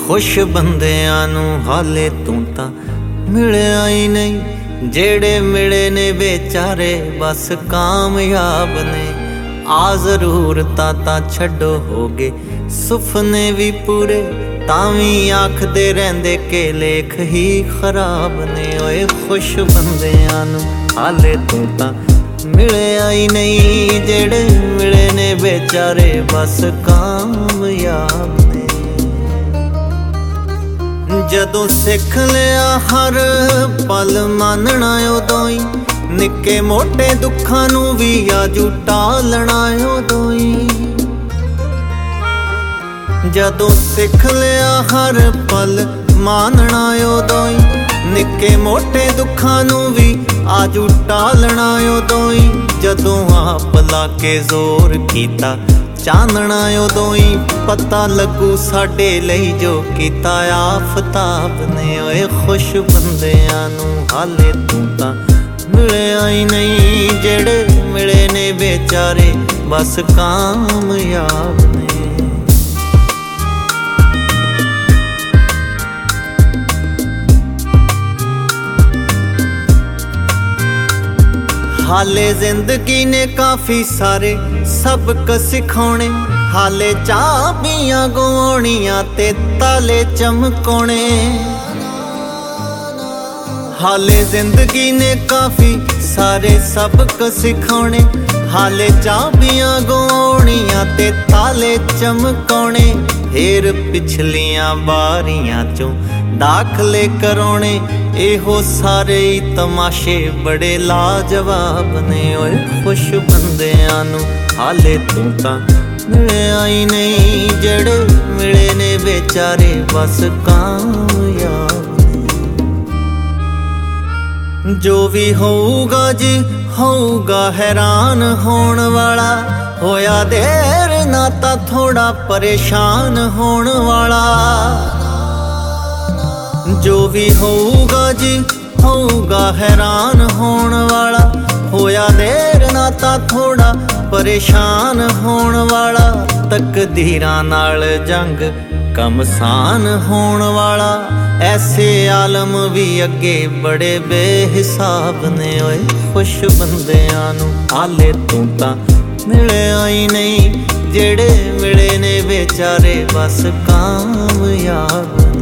खुश बंदियां नू हाले तू तां मिलिया ही नहीं। जेड़े मिले ने बेचारे बस कामयाब ने। आ जरूरतां तां छड्डो हो गए सुफने भी पूरे, तावी आखदे रहिंदे के लेख ही खराब ने। ओए खुश बंदियां नू हाले तू तां मिलिया ही नहीं। जेड़े मिले ने बेचारे बस कामयाब ने। जदों सिख लिया हर पल मानना उदों ही, निक्के मोटे दुखां नू भी आजू टालना उदों ही। जदों सिख लिया हर पल मानना उदों ही, निक्के मोटे दुखां नू भी आजू टालना उदों ही। जदों आप लाके जोर कीता चानना उदों ही, पता लगू साडे लई जो कीता आफताब ने। ओए खुश बंदियां नू हाले तू तां मिलिया ही नहीं। जेड़े मिले ने बेचारे बस कामयाब ने। हाले जिंदगी ने काफी सारे सबक सिखाने, हाले चाबियां गवाउणियां ते ताले चमकाने। हाले जिंदगी ने काफी सारे सबक सिखाने, हाले चाबियां गवाउणियां ते ताले चमकाने। फिर पिछलियां बारियां चों दाखले करौने, एहो सारे ही तमाशे बड़े लाजवाब ने। ओए खुश बंदियां नू हाले तू तां मिलिया ही नहीं। जेड़े मिले ने बेचारे बस कामयाब ने। जो भी होऊगा जी होऊगा हैरान होण वाला, होया देर ना तां थोड़ा परेशान होण वाला। जो भी होऊगा जी होऊगा हैरान होण वाला, होया देर ना तां थोड़ा परेशान होण वाला। तकदीरां नाल जंग कमसान होण वाला, ऐसे आलम भी अगे बड़े बेहिसाब ने। ओए खुश बंदियां नू हाले तू तां मिलिया ही नहीं। जेड़े मिले ने बेचारे बस कामयाब ने।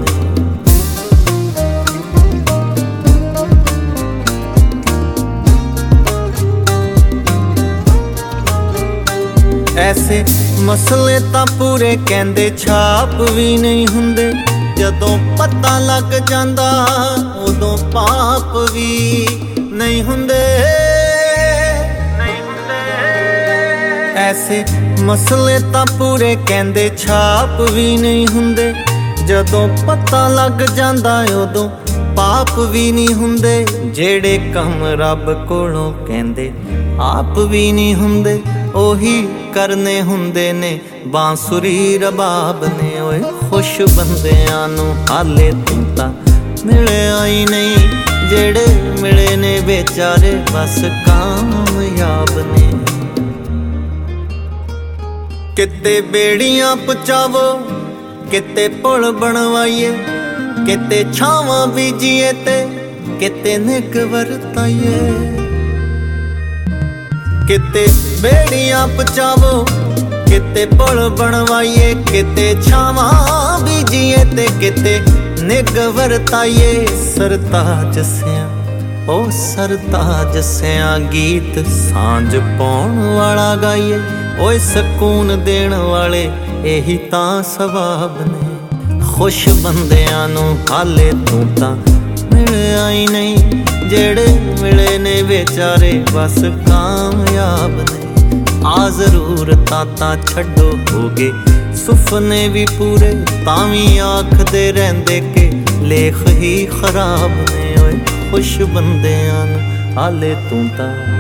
ऐसे मसले तां पूरे कहंदे छाप भी नहीं हुंदे, जदों पता लग जांदा उदों पाप भी नहीं हुंदे। ऐसे मसले तां पूरे कहंदे छाप भी नहीं हुंदे, जदों पता लग जांदा उदों पाप भी नहीं हुंदे। जेड़े कम रब कोलों कहंदे आप भी नहीं हुंदे, ओही करने हुंदे ने बांसुरी रबाब ने। ओए खुश बंदियां नू हाले तू तां मिलिया ही नहीं। जेड़े मिले ने बेचारे बस कामयाब ने। किते बेड़ियां पचावो किते पुल बनवाइए, किते छावां बीजिए ते किते निग वरताइए। किते बेड़ियां पचावो किते पुल बनवाइए, किते छावां बीजिए ते किते निग वरताइए। सरताज सियां ओ सरताज सियां गीत सांझ पाउण वाला गाइए। ओए सकून देण वाले यही तां सवाब ने। खुश बंदियां नू हाले तू तां मिलिया ही नहीं। जेड़े मिले ने बेचारे बस कामयाब ने। आ जरूरतां तां छड्डो हो गए सुफने भी पूरे, तावी आखदे रहिंदे के लेख ही खराब ने। ओए खुश बंदियां नू हाले तू तां